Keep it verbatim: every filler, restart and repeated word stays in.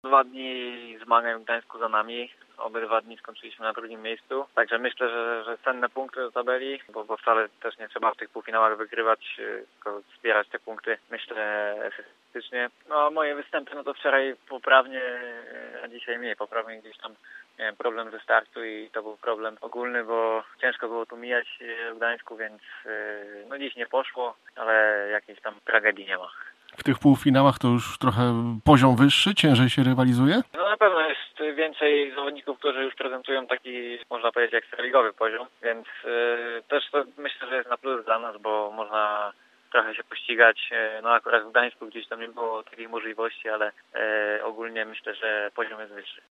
Dwa dni zmagań w Gdańsku za nami. Obydwa dni skończyliśmy na drugim miejscu. Także myślę, że, że cenne punkty do tabeli, bo, bo wcale też nie trzeba w tych półfinałach wygrywać, tylko zbierać te punkty, myślę, efektycznie. No a moje występy, no to wczoraj poprawnie, a dzisiaj mniej poprawnie, gdzieś tam miałem problem ze startu i to był problem ogólny, bo ciężko było tu mijać w Gdańsku, więc no dziś nie poszło, ale jakiejś tam tragedii nie ma. W tych półfinałach to już trochę poziom wyższy, ciężej się rywalizuje? No na pewno jest więcej zawodników, którzy już prezentują taki, można powiedzieć, ekstraligowy poziom, więc yy, też to myślę, że jest na plus dla nas, bo można trochę się pościgać. No akurat w Gdańsku gdzieś tam nie było takiej możliwości, ale yy, ogólnie myślę, że poziom jest wyższy.